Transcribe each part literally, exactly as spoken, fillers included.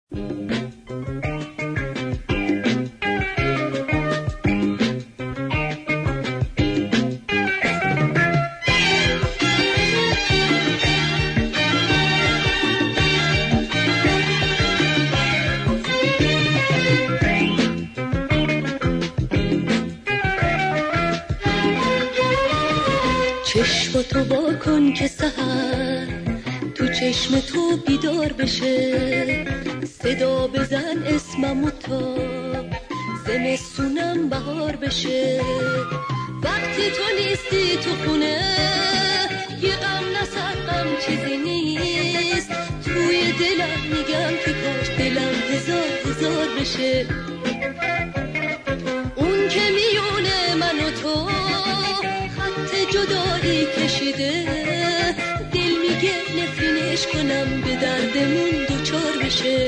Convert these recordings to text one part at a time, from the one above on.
چشم تو با کن که سحر تو چشم تو بیدار بشه، صدا بزن اسممو تا زمستونم بهار بشه. وقتی تو نیستی تو خونه یه غم نصد غم چیزی نیست، توی دلم میگم که کاش دلم هزار هزار بشه. اون که میونه من و تو خط جدایی کشیده، دل میگه نفرینش کنم به دردمون دوچار بشه.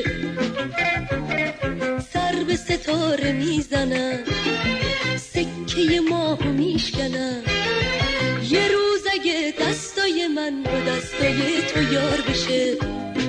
سر به ستاره میزنم سکه ماهو میشکنم، یه روز اگه دستای من با دستای تو یار بشه.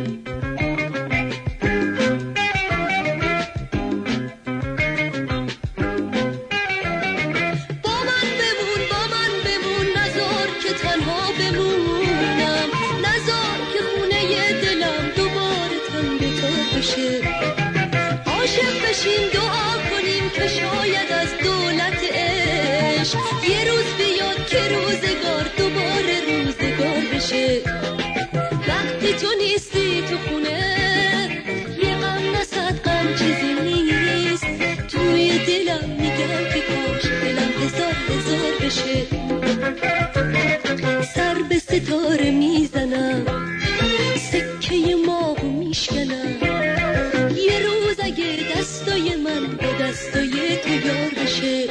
عاشق بشیم دعا کنیم که شاید از دولت عشق یه روز بیاد که روزگار دوباره روزگار بشه. وقتی تو نیستی تو خونه یه غم نصد غم چیزی نیست، توی دلم میگم که کاش دلم هزار هزار بشه. سر به ستاره میزنم سکه ماهو میشکنم، یه روز اگه دستای من با دستای تو یار بشه.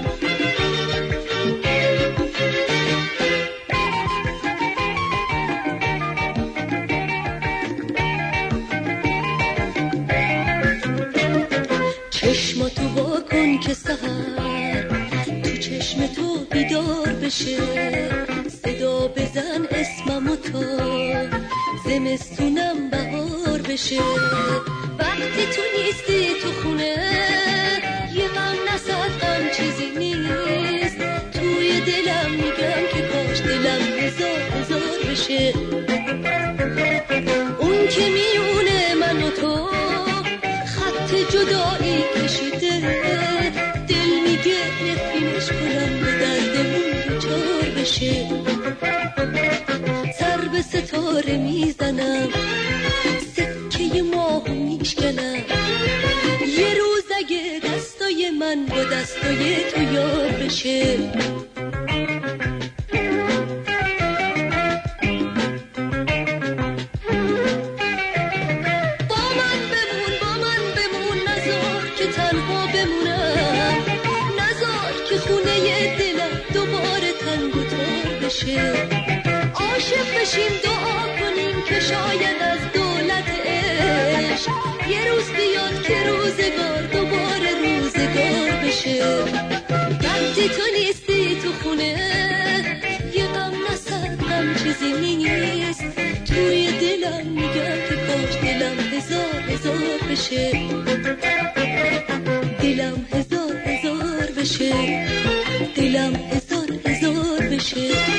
چشماتو وا کن که سحر تو چشم تو بیدار بشه، صدا بزن اسممو تا زمستونم بهار بشه. وقتی تو نیستی تو خونه یه غم نصد غم چیزی نیست، توی دلم میگم که کاش دلم هزار هزار بشه. اون که میونه من و تو خط جدایی کشیده، دل میگه نفرینش کنم به دردمون دوچار بشه. سر به ستاره میزنم سکه ماهو میشکنم، یه روز اگه دستای من با دستای تو یار بشه. با من بمون با من بمون، نذار که تنها بمونم، نذار که خونه دلم دوباره تنگ و تار بشه. عاشق بشیم دعا کنیم که شاید از دولت عشق یه روز بیاد که روزگار دوباره روزگار بشه. وقتی تو نیستی تو خونه یه غم نصد غم چیزی نیست، توی دلم میگم که کاش دلم هزار هزار بشه. دلم هزار هزار بشه، دلم هزار هزار بشه.